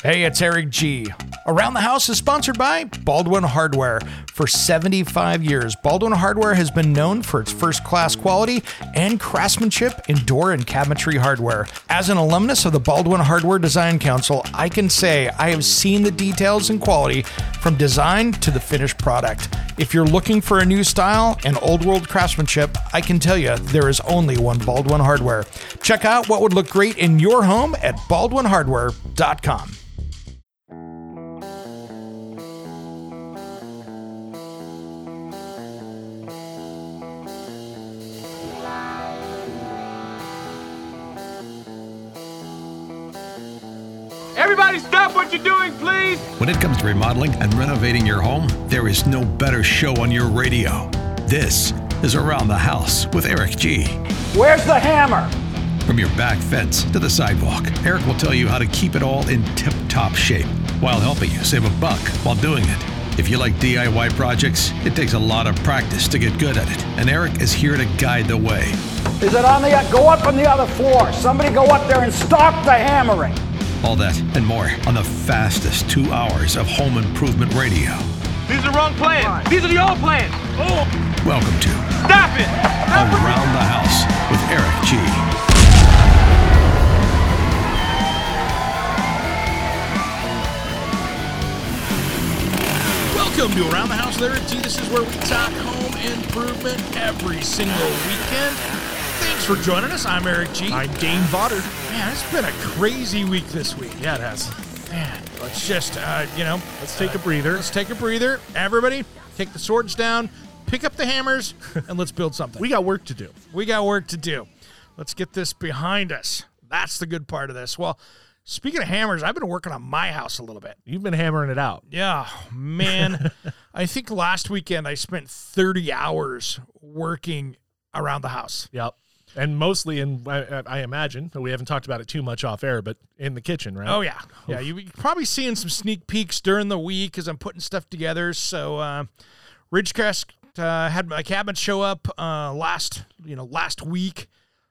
Hey, it's Eric G. Around the House is sponsored by Baldwin Hardware. For 75 years, Baldwin Hardware has been known for its first-class quality and craftsmanship in door and cabinetry hardware. As an alumnus of the Baldwin Hardware Design Council, I can say I have seen the details and quality from design to the finished product. If you're looking for a new style and old-world craftsmanship, I can tell you there is only one Baldwin Hardware. Check out what would look great in your home at baldwinhardware.com. Everybody stop what you're doing, please! When it comes to remodeling and renovating your home, there is no better show on your radio. This is Around the House with Eric G. Where's the hammer? From your back fence to the sidewalk, Eric will tell you how to keep it all in tip-top shape while helping you save a buck while doing it. If you like DIY projects, it takes a lot of practice to get good at it, and Eric is here to guide the way. Is it on the... Go up on the other floor. Somebody go up there and stop the hammering. All that and more on the fastest 2 hours of home improvement radio. These are the wrong plans. These are the old plans. Oh! Welcome to Stop it! Around the House with Eric G. Welcome to Around the House with Eric G. This is where we talk home improvement every single weekend. Thanks for joining us. I'm Eric G. I'm Dane Vodder. Man, it's been a crazy week this week. Yeah, it has. Man, let's just, Let's take a breather. Let's take a breather. Everybody, take the swords down, pick up the hammers, and let's build something. We got work to do. We got work to do. Let's get this behind us. That's the good part of this. Well, speaking of hammers, I've been working on my house a little bit. You've been hammering it out. Yeah, man. I think last weekend I spent 30 hours working around the house. Yep. And mostly I imagine, we haven't talked about it too much off air, but in the kitchen, right? Oh, yeah. Yeah, you're probably seeing some sneak peeks during the week as I'm putting stuff together. So Ridgecrest had my cabinet show up last week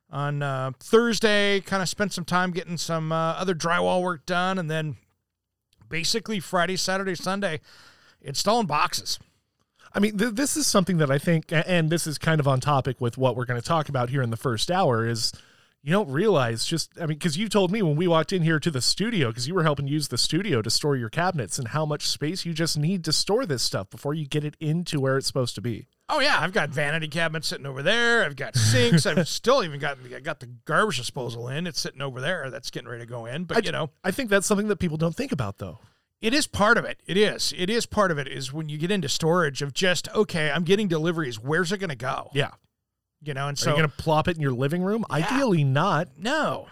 on Thursday. Kind of spent some time getting some other drywall work done. And then basically Friday, Saturday, Sunday, installing boxes. I mean, this is something that I think, and this is kind of on topic with what we're going to talk about here in the first hour, is you don't realize because you told me when we walked in here to the studio, because you were helping use the studio to store your cabinets, and how much space you just need to store this stuff before you get it into where it's supposed to be. Oh, yeah. I've got vanity cabinets sitting over there. I've got sinks. I've still even got the garbage disposal in. It's sitting over there. That's getting ready to go in. But, I think that's something that people don't think about, though. It is part of it. It is part of it is when you get into storage of just, okay, I'm getting deliveries. Where's it going to go? Yeah. And so. Are you going to plop it in your living room? Yeah. Ideally not. No.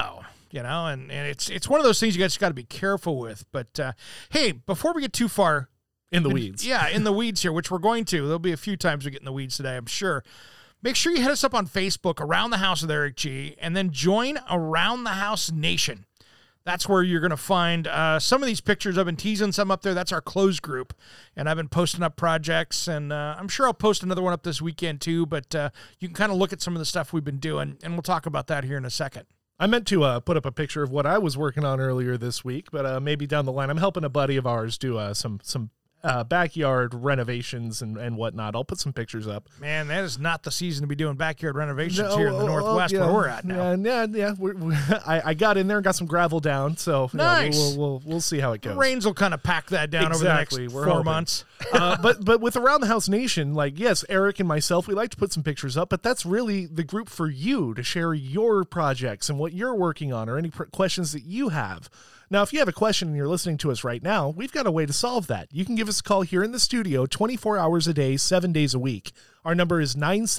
And it's one of those things you guys got to be careful with. But, hey, before we get too far. In the weeds. Yeah, in the weeds here, which we're going to. There'll be a few times we get in the weeds today, I'm sure. Make sure you hit us up on Facebook, Around the House with Eric G., and then join Around the House Nation. That's where you're going to find some of these pictures. I've been teasing some up there. That's our closed group, and I've been posting up projects, and I'm sure I'll post another one up this weekend too, but you can kind of look at some of the stuff we've been doing, and we'll talk about that here in a second. I meant to put up a picture of what I was working on earlier this week, but maybe down the line. I'm helping a buddy of ours do some backyard renovations and whatnot. I'll put some pictures up. Man, that is not the season to be doing backyard renovations here in the Northwest where we're at now. Yeah. I got in there and got some gravel down, so nice. We'll see how it goes. Rains will kind of pack that down over the next 4 months. But with Around the House Nation, yes, Eric and myself, we like to put some pictures up, but that's really the group for you to share your projects and what you're working on or any questions that you have. Now, if you have a question and you're listening to us right now, we've got a way to solve that. You can give us a call here in the studio 24 hours a day, 7 days a week. Our number is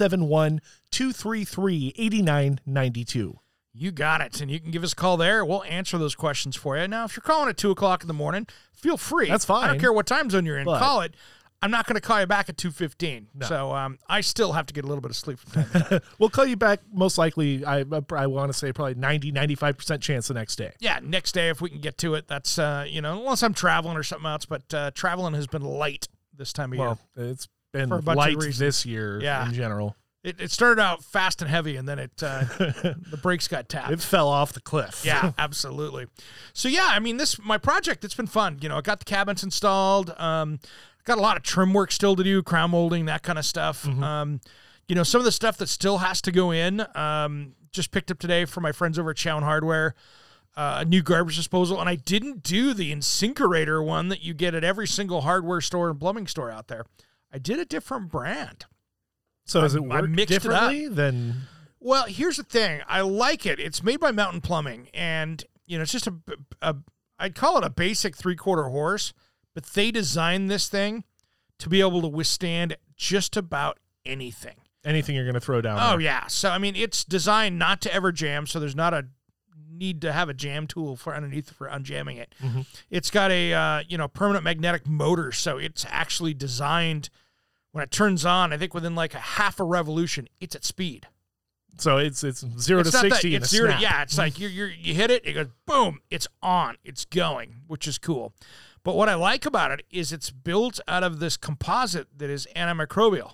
971-233-8992. You got it. And you can give us a call there. We'll answer those questions for you. Now, if you're calling at 2 o'clock in the morning, feel free. That's fine. I don't care what time zone you're in. But call it. I'm not going to call you back at 2:15. No. So I still have to get a little bit of sleep from time to time. We'll call you back most likely, I want to say probably 90-95% chance the next day. Yeah, next day if we can get to it. That's, unless I'm traveling or something else. But traveling has been light this time of year. Well, it's been For a bunch of light reasons. this year Yeah. in general. It started out fast and heavy, and then the brakes got tapped. It fell off the cliff. Yeah, absolutely. So yeah, I mean, my project, it's been fun. I got the cabinets installed. Got a lot of trim work still to do, crown molding, that kind of stuff. Some of the stuff that still has to go in. Just picked up today from my friends over at Chown Hardware, a new garbage disposal, and I didn't do the InSinkErator one that you get at every single hardware store and plumbing store out there. I did a different brand. So does it work differently than? Well, here's the thing. I like it. It's made by Mountain Plumbing, and it's just I'd call it a basic 3/4 horse, but they designed this thing to be able to withstand just about anything. Anything you're going to throw down. Oh there. yeah. So I mean, it's designed not to ever jam, so there's not a need to have a jam tool for underneath for unjamming it. Mm-hmm. It's got a permanent magnetic motor, so it's actually designed. When it turns on, I think within like a half a revolution, it's at speed. So it's 0 to 60 in a snap. Yeah, it's like you hit it goes boom, it's on, it's going, which is cool. But what I like about it is it's built out of this composite that is antimicrobial,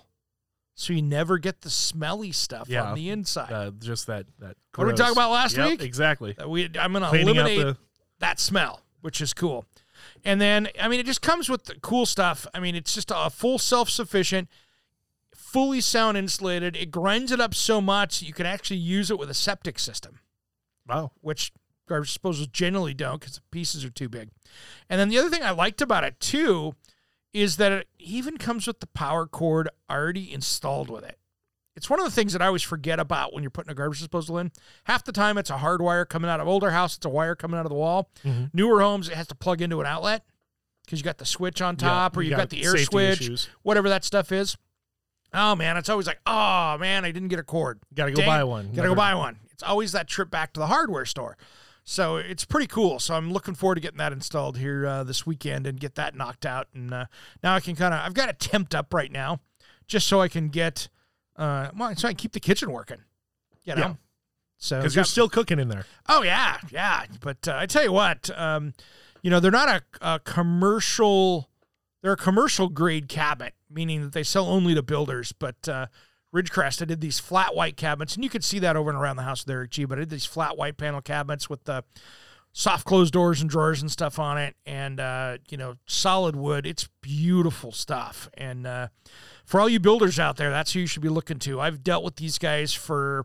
so you never get the smelly stuff on the inside. Just that. What did we talk about last week? Exactly. I'm going to eliminate that smell, which is cool. And then, I mean, it just comes with the cool stuff. I mean, it's just a full self-sufficient, fully sound insulated. It grinds it up so much that you can actually use it with a septic system. Wow. Which garbage disposals generally don't because the pieces are too big. And then the other thing I liked about it, too, is that it even comes with the power cord already installed with it. It's one of the things that I always forget about when you're putting a garbage disposal in. Half the time, it's a hard wire coming out of older house. It's a wire coming out of the wall. Mm-hmm. Newer homes, it has to plug into an outlet because you got the switch on top or you've got the air switch, whatever that stuff is. Oh, man, it's always like, oh, man, I didn't get a cord. Got to go buy one. Got to go buy one. It's always that trip back to the hardware store. So it's pretty cool. So I'm looking forward to getting that installed here this weekend and get that knocked out. And now I can I've got it temped up right now just so I can get... so I can keep the kitchen working, Yeah. So because you're still cooking in there. Oh yeah. But I tell you what, they're not a commercial. They're a commercial grade cabinet, meaning that they sell only to builders. But Ridgecrest, I did these flat white cabinets, and you could see that over and around the house with Eric G. But I did these flat white panel cabinets with the soft closed doors and drawers and stuff on it, and solid wood. It's beautiful stuff, and for all you builders out there, that's who you should be looking to. I've dealt with these guys for,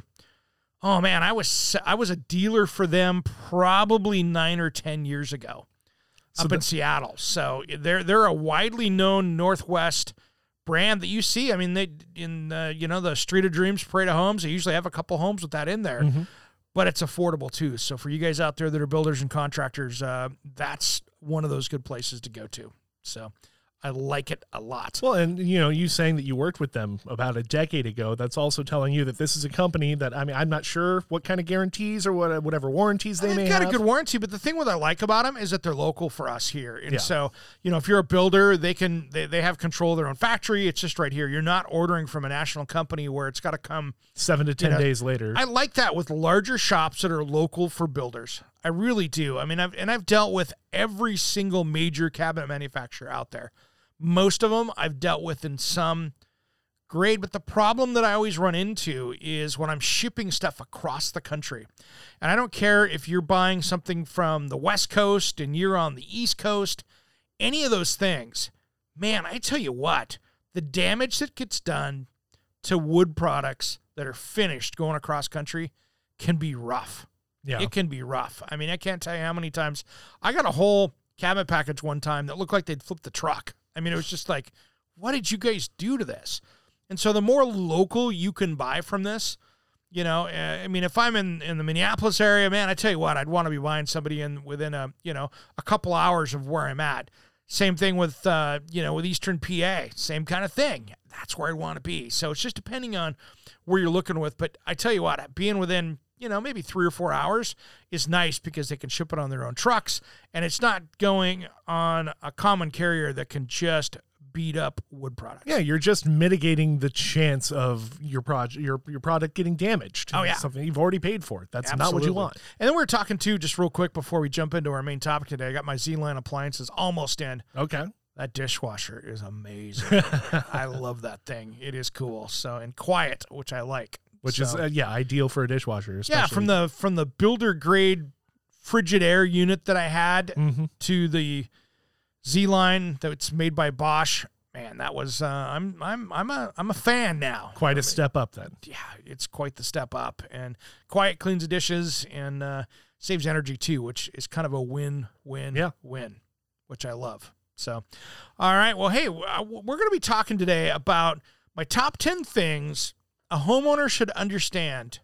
oh man, I was a dealer for them probably 9 or 10 years ago up in Seattle. So they're a widely known Northwest brand that you see. I mean, they in the Street of Dreams, Parade of Homes, they usually have a couple homes with that in there. Mm-hmm. But it's affordable too. So for you guys out there that are builders and contractors, that's one of those good places to go to. So I like it a lot. Well, and you saying that you worked with them about a decade ago, that's also telling you that this is a company that, I mean, I'm not sure what kind of guarantees or whatever warranties they may have. They've got a good warranty, but the thing what I like about them is that they're local for us here. And so, if you're a builder, they have control of their own factory. It's just right here. You're not ordering from a national company where it's got to come 7 to 10 days later. I like that with larger shops that are local for builders. I really do. I mean, I've dealt with every single major cabinet manufacturer out there. Most of them I've dealt with in some grade, but the problem that I always run into is when I'm shipping stuff across the country. And I don't care if you're buying something from the West Coast and you're on the East Coast, any of those things, man, I tell you what, the damage that gets done to wood products that are finished going across country can be rough. Yeah. It can be rough. I mean, I can't tell you how many times I got a whole cabinet package one time that looked like they'd flipped the truck. I mean, it was just like, what did you guys do to this? And so the more local you can buy from this, I mean, if I'm in the Minneapolis area, man, I tell you what, I'd want to be buying somebody within a couple hours of where I'm at. Same thing with, with Eastern PA, same kind of thing. That's where I want to be. So it's just depending on where you're looking with. But I tell you what, being within, maybe 3 or 4 hours is nice because they can ship it on their own trucks and it's not going on a common carrier that can just beat up wood products. Yeah, you're just mitigating the chance of your product getting damaged. Oh, yeah. Something you've already paid for. That's Absolutely. Not what you want. And then we're talking too, just real quick before we jump into our main topic today, I got my Z-Line appliances almost in. Okay. That dishwasher is amazing. I love that thing. It is cool. So, and quiet, which I like. Which is ideal for a dishwasher. Yeah, from the builder grade Frigidaire unit that I had to the Z line that's made by Bosch. Man, that was I'm a fan now. Quite a step up then. Yeah, it's quite the step up. And quiet cleans the dishes and saves energy too, which is kind of a win-win-win, which I love. So, all right. Well, hey, we're going to be talking today about my top 10 things a homeowner should understand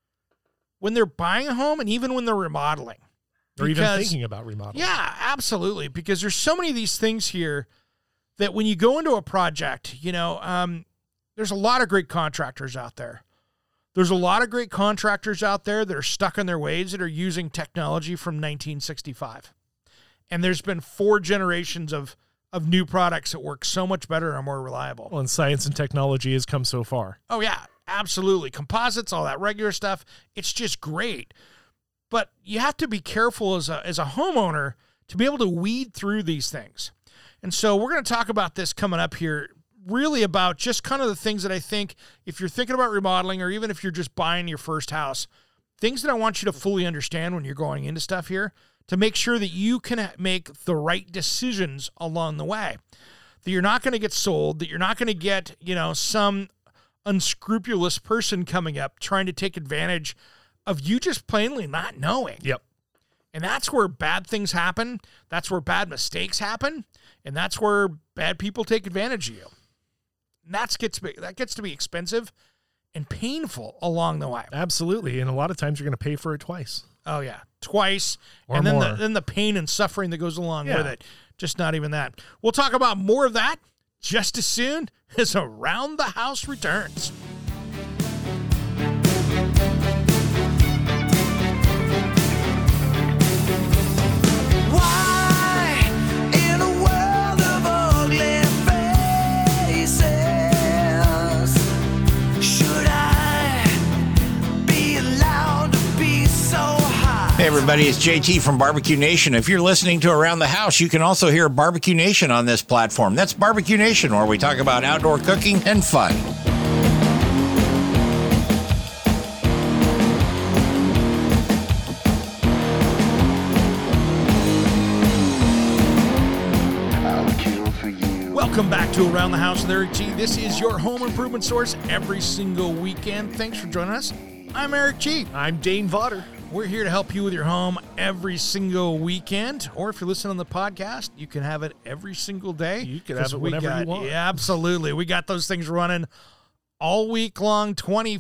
when they're buying a home and even when they're remodeling. Or even thinking about remodeling. Yeah, absolutely. Because there's so many of these things here that when you go into a project, there's a lot of great contractors out there. There's a lot of great contractors out there that are stuck in their ways that are using technology from 1965. And there's been 4 generations of new products that work so much better and are more reliable. Well, and science and technology has come so far. Oh, yeah, absolutely. Composites, all that regular stuff, it's just great. But you have to be careful as a homeowner to be able to weed through these things. And so we're going to talk about this coming up here, really about just kind of the things that I think if you're thinking about remodeling or even if you're just buying your first house, things that I want you to fully understand when you're going into stuff here to make sure that you can make the right decisions along the way, that you're not going to get sold, that you're not going to get, some unscrupulous person coming up trying to take advantage of you just plainly not knowing. Yep. And that's where bad things happen. That's where bad mistakes happen. And that's where bad people take advantage of you. And that gets to be expensive and painful along the way. Absolutely. And a lot of times you're going to pay for it twice. Oh, yeah. Twice. Or and more. then the pain and suffering that goes along with it. Just not even that. We'll talk about more of that just as soon as Around the House returns. Hey everybody, it's JT from Barbecue Nation. If you're listening to Around the House, you can also hear Barbecue Nation on this platform. That's Barbecue Nation, where we talk about outdoor cooking and fun. Welcome back to Around the House with Eric G. This is your home improvement source every single weekend. Thanks for joining us. I'm Eric G. I'm Dane Vodder. We're here to help you with your home every single weekend. Or if you're listening on the podcast, you can have it every single day. You can have it whenever you want. Yeah, absolutely. We got those things running all week long,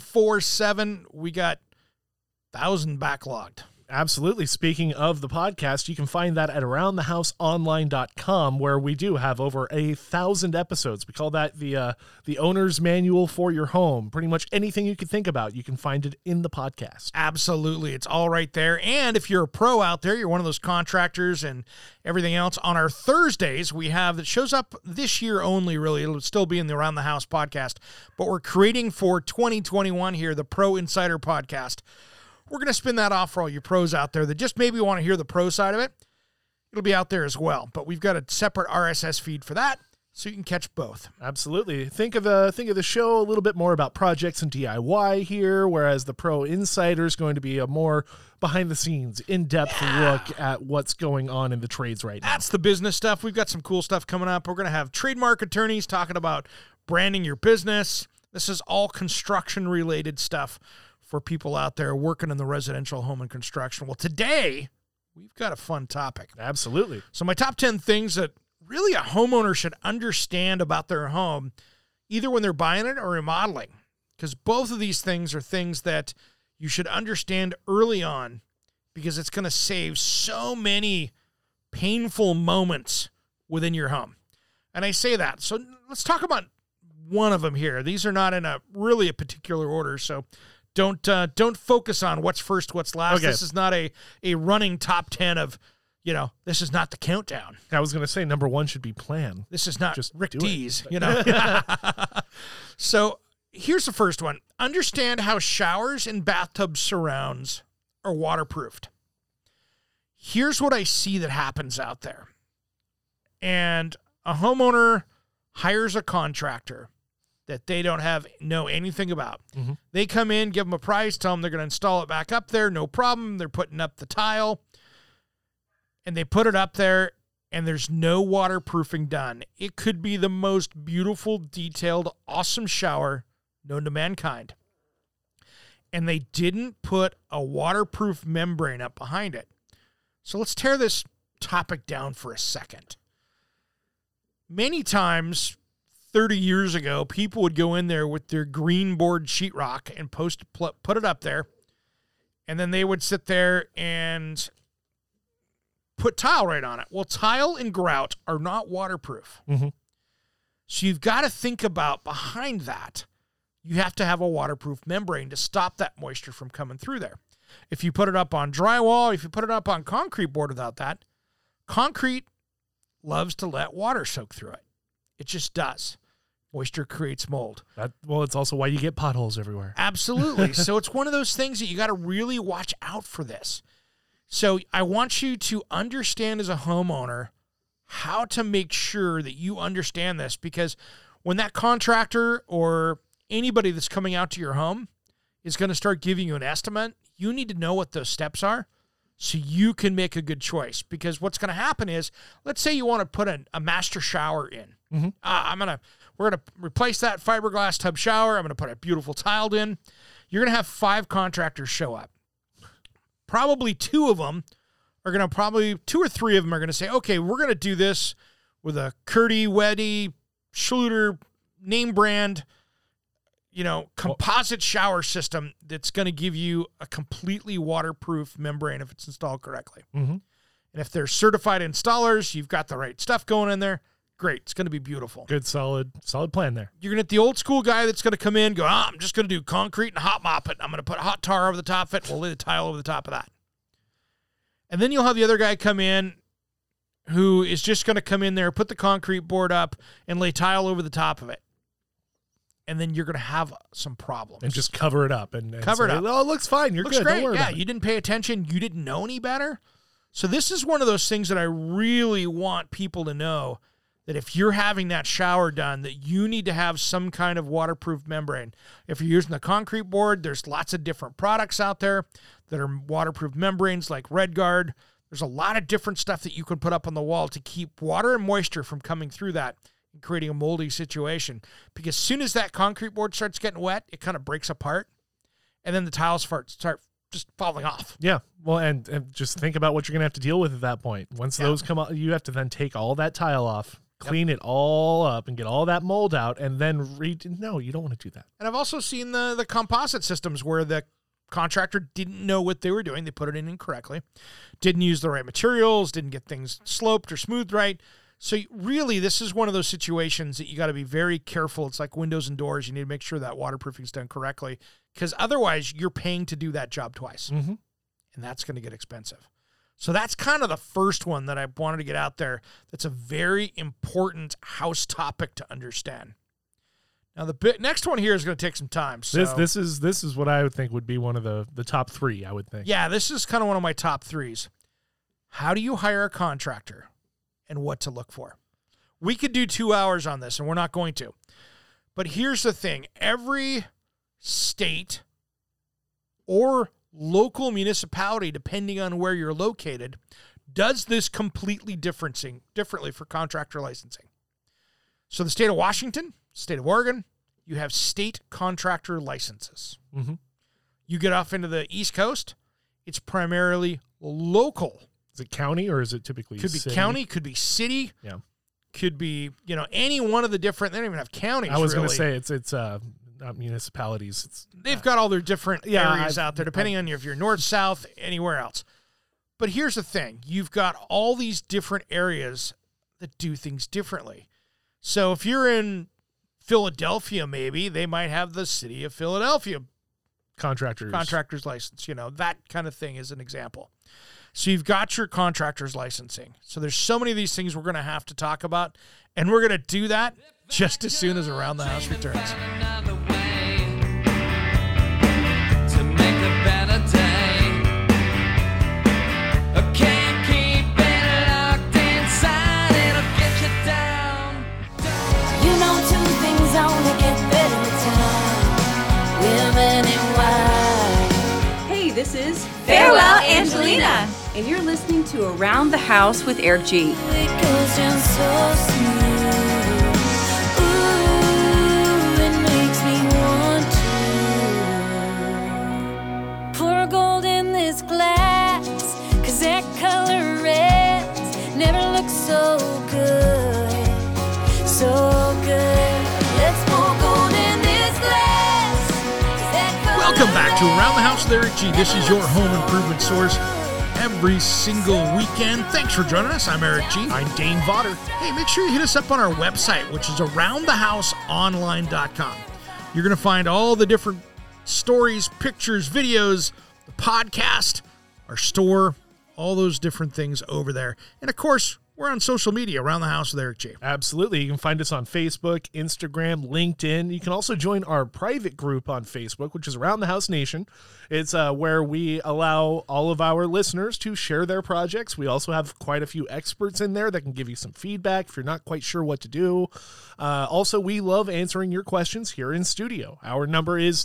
24/7. We got 1,000 backlogged. Absolutely. Speaking of the podcast, you can find that at aroundthehouseonline.com, where we do have over 1,000 episodes. We call that the owner's manual for your home. Pretty much anything you can think about, you can find it in the podcast. Absolutely. It's all right there. And if you're a pro out there, you're one of those contractors and everything else, on our Thursdays, we have that shows up this year only, really. It'll still be in the Around the House podcast. But we're creating for 2021 here, the Pro Insider podcast. We're going to spin that off for all you pros out there that just maybe want to hear the pro side of it. It'll be out there as well, but we've got a separate RSS feed for that, so you can catch both. Absolutely. Think of the show a little bit more about projects and DIY here, whereas the Pro Insider is going to be a more behind-the-scenes, in-depth look at what's going on in the trades right now. That's the business stuff. We've got some cool stuff coming up. We're going to have trademark attorneys talking about branding your business. This is all construction-related stuff for people out there working in the residential home and construction. Well, today, we've got a fun topic. Absolutely. So my top 10 things that really a homeowner should understand about their home, either when they're buying it or remodeling, because both of these things are things that you should understand early on, because it's going to save so many painful moments within your home. And I say that. So let's talk about one of them here. These are not in a particular order, so don't focus on what's first, what's last. Okay. This is not a running top 10 of, this is not the countdown. I was going to say number 1 should be plan. This is not Just Rick do D's, So here's the first one. Understand how showers and bathtub surrounds are waterproofed. Here's what I see that happens out there. And a homeowner hires a contractor that they don't know anything about. Mm-hmm. They come in, give them a price, tell them they're going to install it back up there, no problem. They're putting up the tile, and they put it up there, and there's no waterproofing done. It could be the most beautiful, detailed, awesome shower known to mankind. And they didn't put a waterproof membrane up behind it. So let's tear this topic down for a second. Many times, 30 years ago, people would go in there with their green board sheetrock and put it up there, and then they would sit there and put tile right on it. Well, tile and grout are not waterproof. Mm-hmm. So you've got to think about behind that, you have to have a waterproof membrane to stop that moisture from coming through there. If you put it up on drywall, if you put it up on concrete board without that, concrete loves to let water soak through it. It just does. Moisture creates mold. It's also why you get potholes everywhere. Absolutely. So it's one of those things that you got to really watch out for this. So I want you to understand as a homeowner how to make sure that you understand this, because when that contractor or anybody that's coming out to your home is going to start giving you an estimate, you need to know what those steps are so you can make a good choice. Because what's going to happen is, let's say you want to put a master shower in. Mm-hmm. We're going to replace that fiberglass tub shower. I'm going to put a beautiful tiled in. You're going to have 5 contractors show up. Probably 2 or 3 of them are going to say, okay, we're going to do this with a Curdy, Weddy, Schluter, name brand, composite shower system that's going to give you a completely waterproof membrane if it's installed correctly. Mm-hmm. And if they're certified installers, you've got the right stuff going in there. Great. It's going to be beautiful. Good, solid plan there. You're going to get the old school guy that's going to come in and go, I'm just going to do concrete and hot mop it. I'm going to put hot tar over the top of it. We'll lay the tile over the top of that. And then you'll have the other guy come in who is just going to come in there, put the concrete board up, and lay tile over the top of it. And then you're going to have some problems. And just cover it up. And cover it up. Oh, it looks fine. You're looks good. Great. Don't worry yeah, about it. You didn't pay attention. You didn't know any better. So this is one of those things that I really want people to know, that if you're having that shower done, that you need to have some kind of waterproof membrane. If you're using the concrete board, there's lots of different products out there that are waterproof membranes like RedGuard. There's a lot of different stuff that you can put up on the wall to keep water and moisture from coming through that and creating a moldy situation. Because as soon as that concrete board starts getting wet, it kind of breaks apart, and then the tiles start just falling off. Yeah. Well, and just think about what you're going to have to deal with at that point. Once those come out, you have to then take all that tile off, clean it all up, and get all that mold out, and then no, you don't want to do that. And I've also seen the composite systems where the contractor didn't know what they were doing. They put it in incorrectly, didn't use the right materials, didn't get things sloped or smoothed right. So really, this is one of those situations that you got to be very careful. It's like windows and doors. You need to make sure that waterproofing is done correctly, because otherwise you're paying to do that job twice. Mm-hmm. And that's going to get expensive. So that's kind of the first one that I wanted to get out there. That's a very important house topic to understand. Now, the next one here is going to take some time. So This is what I would think would be one of the top 3, I would think. Yeah, this is kind of one of my top 3s. How do you hire a contractor and what to look for? We could do 2 hours on this, and we're not going to. But here's the thing. Every state or local municipality, depending on where you're located, does this completely differently for contractor licensing. So the state of Washington, state of Oregon, you have state contractor licenses. Mm-hmm. You get off into the East Coast, it's primarily local. Is it county or is it typically Could be city? county, could be city. Yeah. Could be, any one of the different, they don't even have counties. I was really. going to say it's not municipalities. They've got all their different areas I've- out there, depending on if you're north, south, anywhere else. But here's the thing. You've got all these different areas that do things differently. So if you're in Philadelphia, maybe, they might have the city of Philadelphia contractor's license, that kind of thing is an example. So you've got your contractor's licensing. So there's so many of these things we're going to have to talk about, and we're going to do that just as soon as Around the House returns. Farewell, Angelina. And you're listening to Around the House with Eric G. It goes down so smooth. Ooh, it makes me want to pour gold in this glass, 'cause that color red never looks so good, so good. Let's pour gold in this glass, 'cause that color Welcome back to Around the House with Eric G. This is your home improvement source every single weekend. Thanks for joining us. I'm Eric G. I'm Dane Vodder. Hey, make sure you hit us up on our website, which is aroundthehouseonline.com. You're going to find all the different stories, pictures, videos, the podcast, our store, all those different things over there. And of course, we're on social media, Around the House with Eric G. Absolutely. You can find us on Facebook, Instagram, LinkedIn. You can also join our private group on Facebook, which is Around the House Nation. It's where we allow all of our listeners to share their projects. We also have quite a few experts in there that can give you some feedback if you're not quite sure what to do. Also, we love answering your questions here in studio. Our number is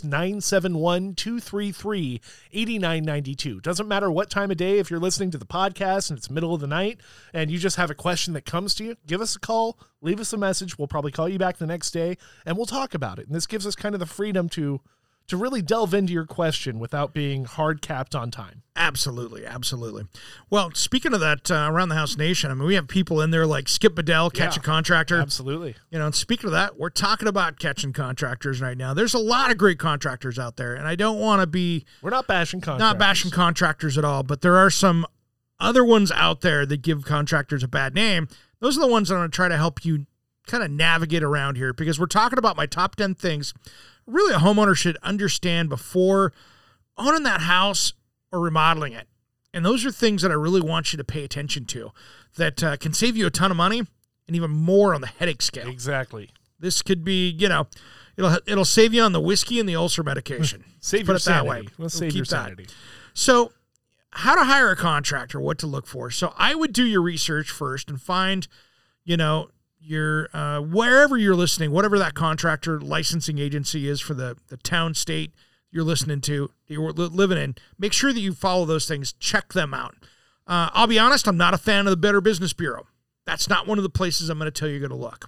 971-233-8992. Doesn't matter what time of day. If you're listening to the podcast and it's middle of the night and you just have a question that comes to you, give us a call, leave us a message. We'll probably call you back the next day and we'll talk about it. And this gives us kind of the freedom to really delve into your question without being hard capped on time. Absolutely, absolutely. Well, speaking of that, Around the House Nation, I mean, we have people in there like Skip Bedell, Catch a Contractor. Absolutely. You know, and speaking of that, we're talking about catching contractors right now. There's a lot of great contractors out there, and I don't want to be... We're not bashing contractors. Not bashing contractors at all, but there are some other ones out there that give contractors a bad name. Those are the ones that I'm going to try to help you kind of navigate around here, because we're talking about my top 10 things really a homeowner should understand before owning that house or remodeling it. And those are things that I really want you to pay attention to that can save you a ton of money and even more on the headache scale. Exactly. This could be, you know, it'll save you on the whiskey and the ulcer medication. Save your sanity. Let's save your sanity. So how to hire a contractor, what to look for. So I would do your research first and find, you know, your wherever you're listening, whatever that contractor licensing agency is for the town, state you're listening to, you're living in, make sure that you follow those things. Check them out. I'll be honest, I'm not a fan of the Better Business Bureau. That's not one of the places I'm going to tell you to look.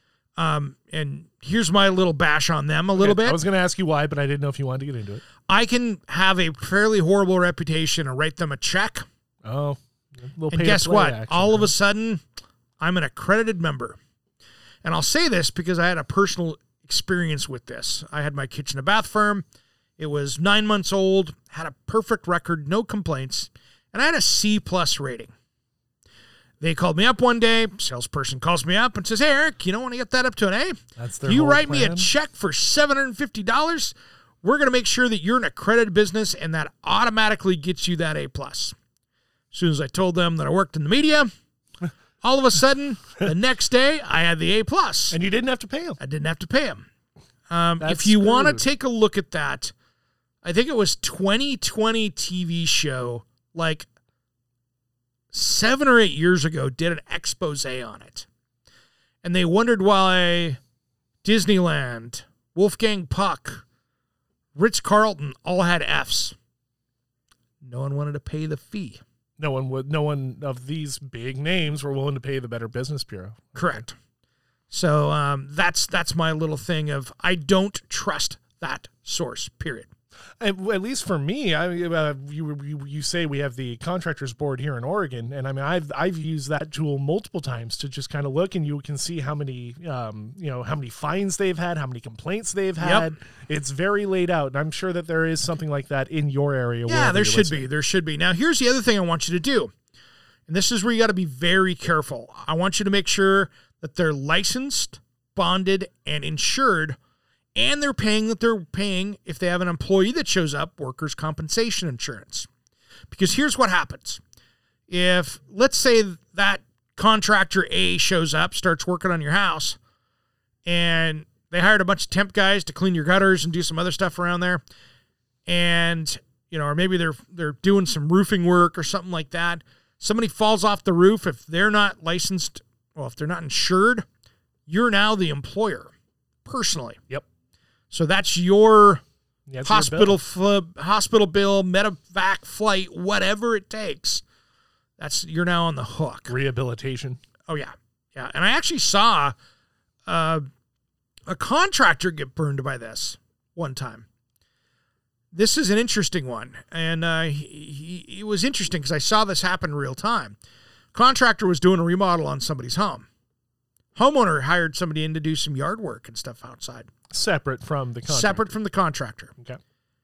And here's my little bash on them a little bit. I was going to ask you why, but I didn't know if you wanted to get into it. I can have a fairly horrible reputation and write them a check. Oh, and guess what? All of a sudden, I'm an accredited member. And I'll say this because I had a personal experience with this. I had my kitchen and bath firm. It was 9 months old, had a perfect record, no complaints, and I had a C+ rating. They called me up one day, salesperson calls me up and says, "Hey, Eric, you don't want to get that up to an A? That's their You whole write plan? me a check for $750. We're going to make sure that you're an accredited business, and that automatically gets you that A+. As soon as I told them that I worked in the media, all of a sudden, the next day, I had the A+. And you didn't have to pay them. I didn't have to pay them. If you want to take a look at that, I think it was 2020 TV show, like 7 or 8 years ago, did an expose on it. And they wondered why Disneyland, Wolfgang Puck, Ritz-Carlton all had Fs. No one wanted to pay the fee. No one of these big names were willing to pay the Better Business Bureau. Correct. So that's my little thing of I don't trust that source, period. At least for me, you say we have the contractors board here in Oregon, and I mean I've used that tool multiple times to just kind of look, and you can see how many how many fines they've had, how many complaints they've had. Yep. It's very laid out, and I'm sure that there is something like that in your area. Yeah, there should be. There should be. Now, here's the other thing I want you to do, and this is where you got to be very careful. I want you to make sure that they're licensed, bonded, and insured. And they're paying if they have an employee that shows up, workers' compensation insurance. Because here's what happens. If, let's say that contractor A shows up, starts working on your house, and they hired a bunch of temp guys to clean your gutters and do some other stuff around there, and, or maybe they're doing some roofing work or something like that. Somebody falls off the roof. If they're not licensed, if they're not insured, you're now the employer personally. Yep. So that's your Yeah, it's your bill. hospital bill, medevac flight, whatever it takes. You're now on the hook. Rehabilitation. Oh yeah, yeah. And I actually saw a contractor get burned by this one time. This is an interesting one, and it was interesting because I saw this happen in real time. Contractor was doing a remodel on somebody's home. Homeowner hired somebody in to do some yard work and stuff outside. Separate from the contractor. Separate from the contractor. Okay.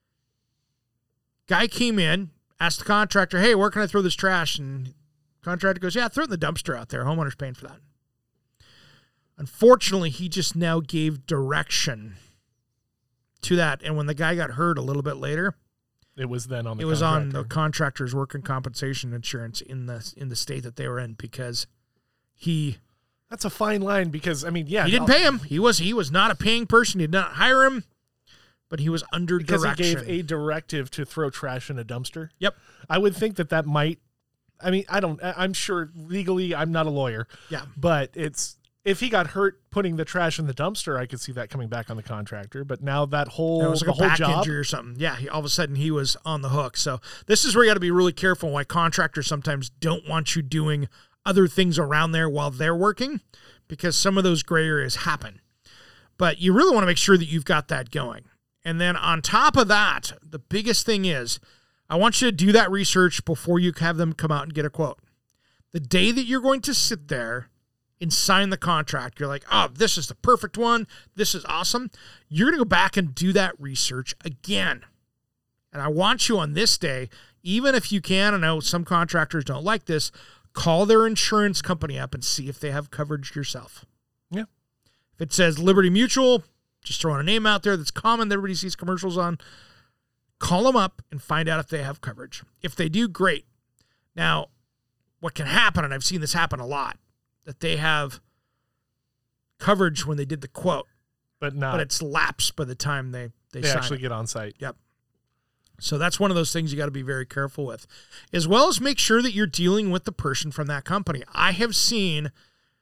Guy came in, asked the contractor, hey, where can I throw this trash? And contractor goes, yeah, throw it in the dumpster out there. Homeowner's paying for that. Unfortunately, he just now gave direction to that. And when the guy got hurt a little bit later, it was then on the it was on the contractor's workers' compensation insurance in the state that they were in because that's a fine line because he didn't pay him. He was not a paying person. He did not hire him, but he was under because direction. He gave a directive to throw trash in a dumpster. Yep. I would think that might. I'm sure legally I'm not a lawyer. Yeah. But if he got hurt putting the trash in the dumpster, I could see that coming back on the contractor. But now that was like a whole back job injury or something. Yeah, all of a sudden he was on the hook. So this is where you got to be really careful why contractors sometimes don't want you doing other things around there while they're working because some of those gray areas happen. But you really want to make sure that you've got that going. And then on top of that, the biggest thing is I want you to do that research before you have them come out and get a quote. The day that you're going to sit there and sign the contract, you're like, oh, this is the perfect one. This is awesome. You're going to go back and do that research again. And I want you on this day, even if you can, I know some contractors don't like this, call their insurance company up and see if they have coverage yourself. Yeah. If it says Liberty Mutual, just throwing a name out there that's common that everybody sees commercials on, call them up and find out if they have coverage. If they do, great. Now, what can happen, and I've seen this happen a lot, that they have coverage when they did the quote, but it's lapsed by the time they actually get on site. Yep. So that's one of those things you got to be very careful with, as well as make sure that you're dealing with the person from that company. I have seen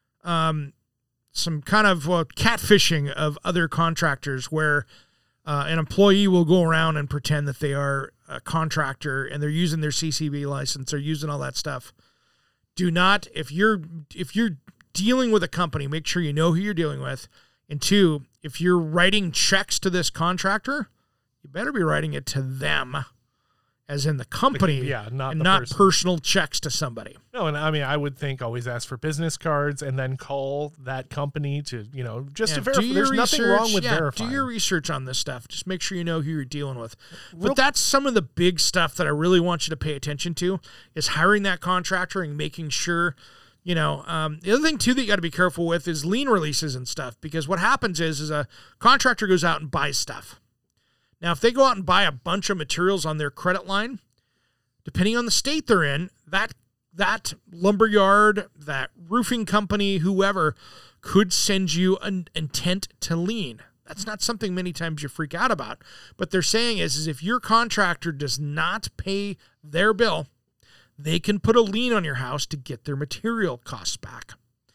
some kind of catfishing of other contractors where an employee will go around and pretend that they are a contractor and they're using their CCB license, they're using all that stuff. Do not, if you're dealing with a company, make sure you know who you're dealing with. And two, if you're writing checks to this contractor, you better be writing it to them, as in the company, not personal checks to somebody. No, and I would think always ask for business cards and then call that company to, just to verify. There's nothing wrong with verifying. Do your research on this stuff. Just make sure you know who you're dealing with. But that's some of the big stuff that I really want you to pay attention to is hiring that contractor and making sure, the other thing too that you got to be careful with is lien releases and stuff, because what happens is a contractor goes out and buys stuff. Now, if they go out and buy a bunch of materials on their credit line, depending on the state they're in, that lumberyard, that roofing company, whoever, could send you an intent to lien. That's not something many times you freak out about. But they're saying is if your contractor does not pay their bill, they can put a lien on your house to get their material costs back.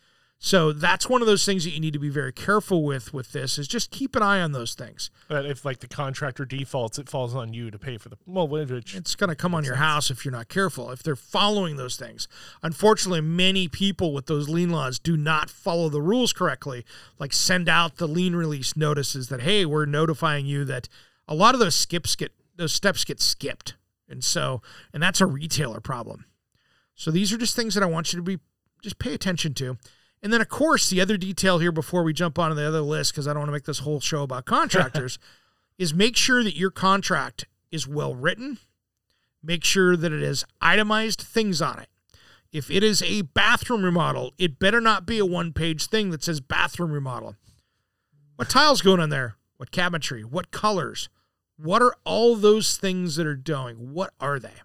So that's one of those things that you need to be very careful with this, is just keep an eye on those things. But if the contractor defaults, it falls on you to pay for it's going to come on your house if you're not careful, if they're following those things. Unfortunately, many people with those lien laws do not follow the rules correctly, like send out the lien release notices that, hey, we're notifying you that a lot of those steps get skipped. And that's a retailer problem. So these are just things that I want you to just pay attention to. And then, of course, the other detail here before we jump on to the other list, because I don't want to make this whole show about contractors, is make sure that your contract is well written. Make sure that it has itemized things on it. If it is a bathroom remodel, it better not be a one-page thing that says bathroom remodel. What tiles going in there? What cabinetry? What colors? What are all those things that are doing? What are they?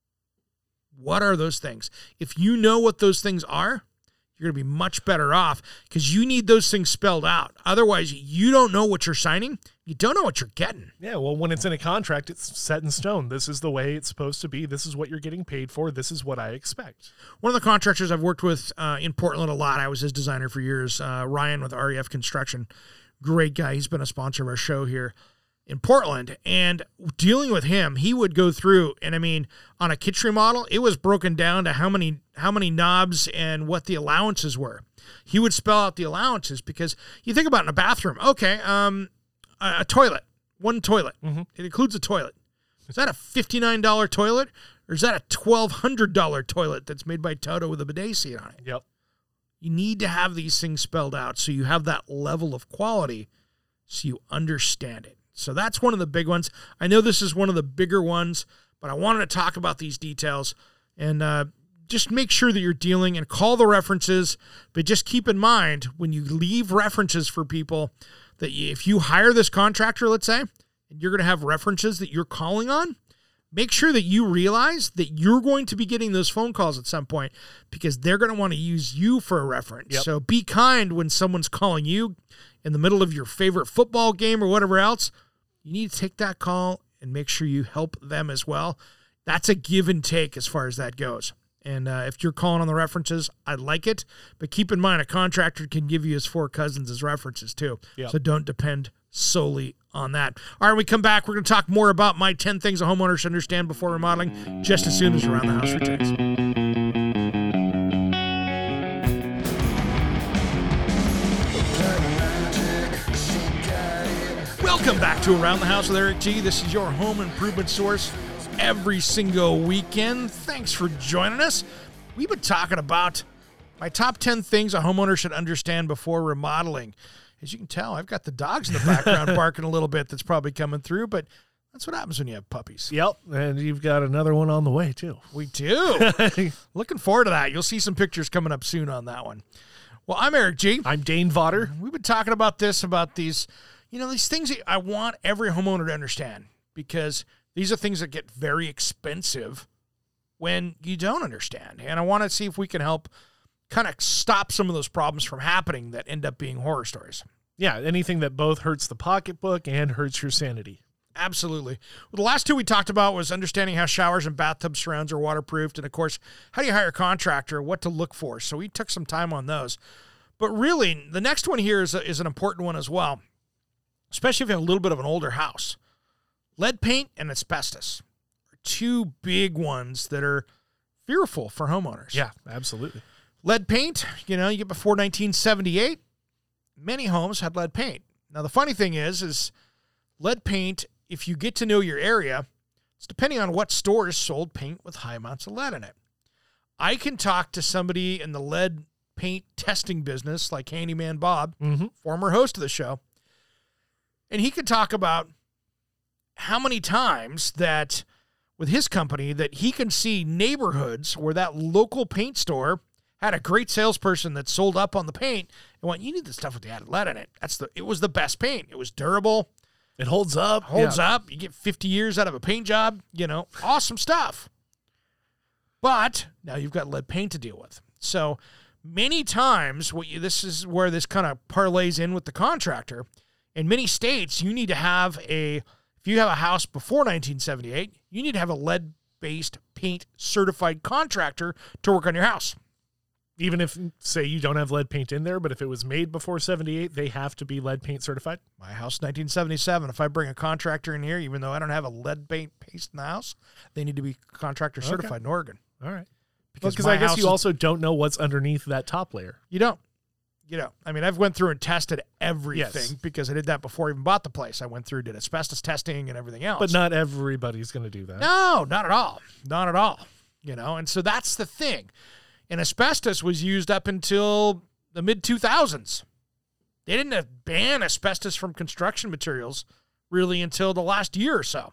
What are those things? If you know what those things are, you're going to be much better off because you need those things spelled out. Otherwise, you don't know what you're signing. You don't know what you're getting. Yeah, well, when it's in a contract, it's set in stone. This is the way it's supposed to be. This is what you're getting paid for. This is what I expect. One of the contractors I've worked with in Portland a lot, I was his designer for years, Ryan with REF Construction. Great guy. He's been a sponsor of our show here. in Portland, and dealing with him, he would go through, and I mean, on a kitchen remodel, it was broken down to how many knobs and what the allowances were. He would spell out the allowances, because you think about in a bathroom, okay, a toilet, one toilet. Mm-hmm. It includes a toilet. Is that a $59 toilet, or is that a $1,200 toilet that's made by Toto with a bidet seat on it? Yep. You need to have these things spelled out so you have that level of quality so you understand it. So that's one of the big ones. I know this is one of the bigger ones, but I wanted to talk about these details and just make sure that you're dealing and call the references, but just keep in mind when you leave references for people that if you hire this contractor, let's say, and you're going to have references that you're calling on, make sure that you realize that you're going to be getting those phone calls at some point because they're going to want to use you for a reference. Yep. So be kind when someone's calling you in the middle of your favorite football game or whatever else. You need to take that call and make sure you help them as well. That's a give and take as far as that goes. And if you're calling on the references, I like it. But keep in mind, a contractor can give you his 4 cousins as references too. Yep. So don't depend solely on that. All right, when we come back, we're going to talk more about my 10 things a homeowner should understand before remodeling just as soon as Around the House returns. Welcome back to Around the House with Eric G. This is your home improvement source every single weekend. Thanks for joining us. We've been talking about my top 10 things a homeowner should understand before remodeling. As you can tell, I've got the dogs in the background barking a little bit. That's probably coming through, but that's what happens when you have puppies. Yep, and you've got another one on the way, too. We do. Looking forward to that. You'll see some pictures coming up soon on that one. Well, I'm Eric G. I'm Dane Vodder. We've been talking about these, these things that I want every homeowner to understand, because these are things that get very expensive when you don't understand. And I want to see if we can help kind of stop some of those problems from happening that end up being horror stories. Yeah, anything that both hurts the pocketbook and hurts your sanity. Absolutely. Well, the last two we talked about was understanding how showers and bathtub surrounds are waterproofed, and of course, how do you hire a contractor, what to look for. So we took some time on those. But really, the next one here is an important one as well, especially if you have a little bit of an older house. Lead paint and asbestos are two big ones that are fearful for homeowners. Yeah, absolutely. Lead paint, you get before 1978, many homes had lead paint. Now, the funny thing is lead paint, if you get to know your area, it's depending on what stores sold paint with high amounts of lead in it. I can talk to somebody in the lead paint testing business, like Handyman Bob, former host of the show, and he could talk about how many times that with his company that he can see neighborhoods where that local paint store had a great salesperson that sold up on the paint and went, you need the stuff with the added lead in it. It was the best paint. It was durable. It holds up. You get 50 years out of a paint job, awesome stuff. But now you've got lead paint to deal with. So many times, this is where this kind of parlays in with the contractor. In many states, you need to have if you have a house before 1978, you need to have a lead-based paint certified contractor to work on your house. Even if, say, you don't have lead paint in there, but if it was made before 78, they have to be lead paint certified? My house, 1977. If I bring a contractor in here, even though I don't have a lead paint paste in the house, they need to be contractor certified in Oregon. All right. Because I guess you also don't know what's underneath that top layer. You don't. I mean, I've went through and tested everything because I did that before I even bought the place. I went through, did asbestos testing and everything else. But not everybody's going to do that. No, not at all. Not at all. And so that's the thing. And asbestos was used up until the mid-2000s. They didn't ban asbestos from construction materials really until the last year or so.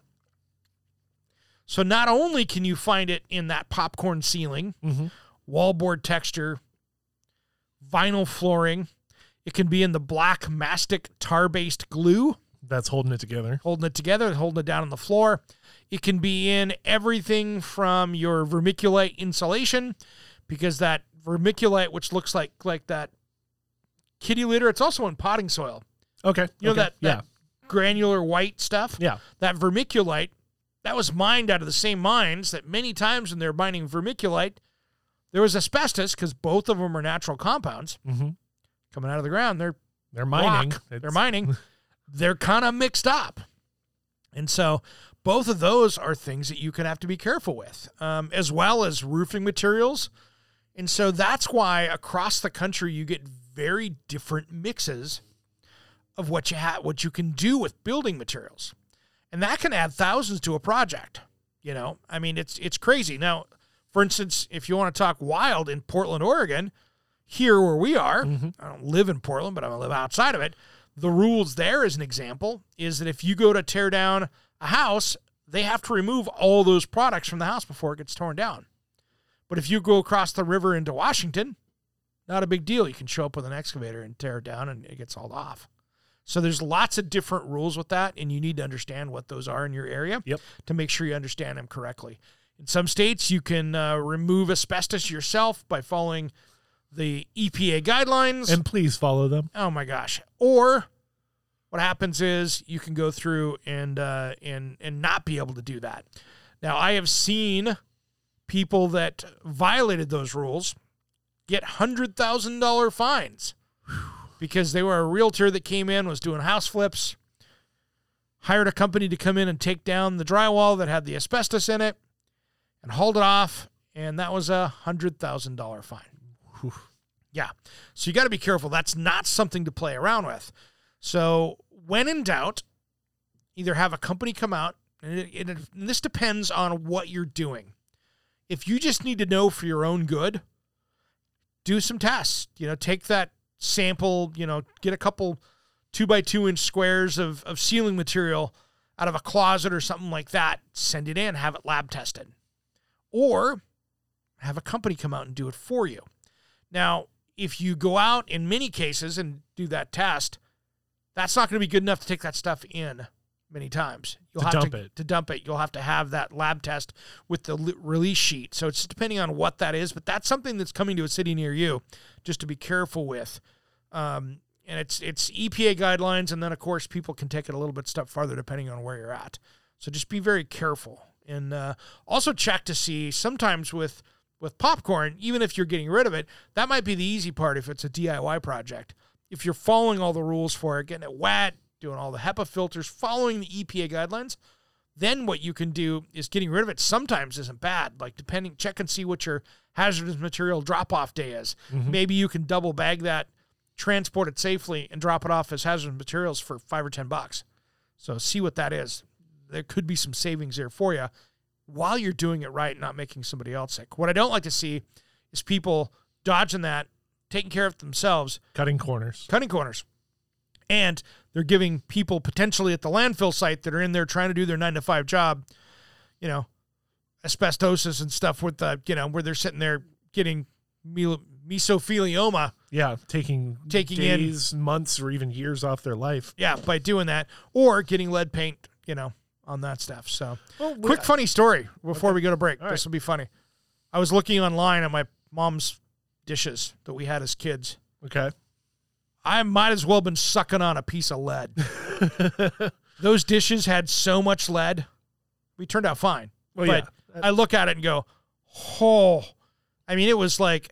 So not only can you find it in that popcorn ceiling, wallboard texture, vinyl flooring, it can be in the black mastic tar-based glue. That's holding it together. Holding it down on the floor. It can be in everything from your vermiculite insulation, because that vermiculite, which looks like that kitty litter, it's also in potting soil. Okay. That granular white stuff? Yeah. That vermiculite, that was mined out of the same mines that many times when they're mining vermiculite, there was asbestos, because both of them are natural compounds coming out of the ground. They're mining. They're mining. They're kind of mixed up. And so both of those are things that you can have to be careful with, as well as roofing materials. And so that's why across the country you get very different mixes of what you can do with building materials. And that can add thousands to a project. You know, I mean, it's crazy. Now, for instance, if you want to talk wild in Portland, Oregon, here where we are, I don't live in Portland, but I live outside of it. The rules there, as an example, is that if you go to tear down a house, they have to remove all those products from the house before it gets torn down. But if you go across the river into Washington, not a big deal. You can show up with an excavator and tear it down, and it gets hauled off. So there's lots of different rules with that, and you need to understand what those are in your area to make sure you understand them correctly. In some states, you can remove asbestos yourself by following the EPA guidelines. And please follow them. Oh, my gosh. Or what happens is you can go through and not be able to do that. Now, I have seen people that violated those rules get $100,000 fines because they were a realtor that came in, was doing house flips, hired a company to come in and take down the drywall that had the asbestos in it, and hauled it off, and that was a $100,000 fine. Whew. Yeah. So you got to be careful. That's not something to play around with. So when in doubt, either have a company come out, and this depends on what you're doing. If you just need to know for your own good, do some tests. You know, take that sample, you know, get a couple 2x2 inch squares of ceiling material out of a closet or something like that, send it in, have it lab tested. Or have a company come out and do it for you. Now, if you go out in many cases and do that test, that's not going to be good enough to take that stuff in many times. You'll have to dump it. You'll have to have that lab test with the release sheet. So it's depending on what that is, but that's something that's coming to a city near you, just to be careful with. And it's EPA guidelines, and then, of course, people can take it a little bit step farther depending on where you're at. So just be very careful. And also check to see, sometimes with popcorn, even if you're getting rid of it, that might be the easy part if it's a DIY project. If you're following all the rules for it, getting it wet, doing all the HEPA filters, following the EPA guidelines, then what you can do is getting rid of it sometimes isn't bad. Like check and see what your hazardous material drop-off day is. Mm-hmm. Maybe you can double bag that, transport it safely, and drop it off as hazardous materials for $5 or $10. So see what that is. There could be some savings there for you while you're doing it right and not making somebody else sick. What I don't like to see is people dodging that, taking care of it themselves. Cutting corners. And they're giving people potentially at the landfill site that are in there trying to do their 9-to-5 job, you know, asbestosis and stuff with the, you know, where they're sitting there getting mesothelioma. Yeah, taking days, months, or even years off their life. Yeah, by doing that. Or getting lead paint, you know, on that stuff. So, quick funny story before we go to break. This will be funny. I was looking online at my mom's dishes that we had as kids. Okay. I might as well have been sucking on a piece of lead. Those dishes had so much lead. We turned out fine. Well, but yeah. I look at it and go, oh. I mean, it was like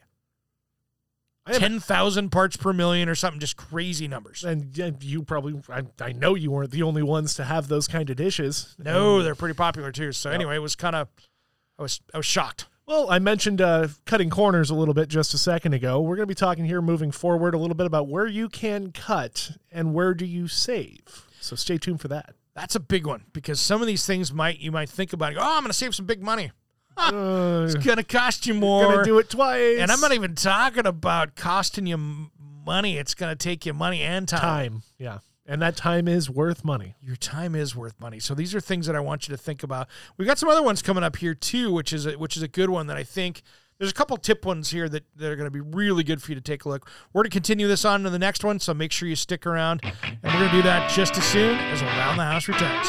10,000 parts per million or something, just crazy numbers. And you probably, I know you weren't the only ones to have those kind of dishes. No, they're pretty popular too. So anyway, it was kind of, I was shocked. Well, I mentioned cutting corners a little bit just a second ago. We're going to be talking here moving forward a little bit about where you can cut and where do you save. So stay tuned for that. That's a big one because some of these things you might think about it, I'm going to save some big money. It's going to cost you more. Going to do it twice. And I'm not even talking about costing you money. It's going to take you money and time. Yeah. And that time is worth money. Your time is worth money. So these are things that I want you to think about. We've got some other ones coming up here too, which is a good one that I think there's a couple tip ones here that are going to be really good for you to take a look. We're going to continue this on to the next one, so make sure you stick around. And we're going to do that just as soon as Around the House returns.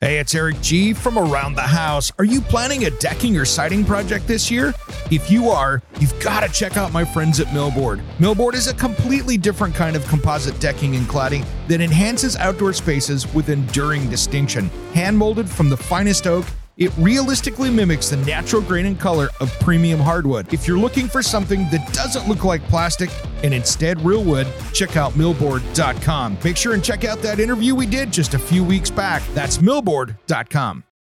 Hey, it's Eric G. from Around the House. Are you planning a decking or siding project this year? If you are, you've got to check out my friends at Millboard. Millboard is a completely different kind of composite decking and cladding that enhances outdoor spaces with enduring distinction. Hand-molded from the finest oak, it realistically mimics the natural grain and color of premium hardwood. If you're looking for something that doesn't look like plastic and instead real wood, check out millboard.com. Make sure and check out that interview we did just a few weeks back. That's millboard.com.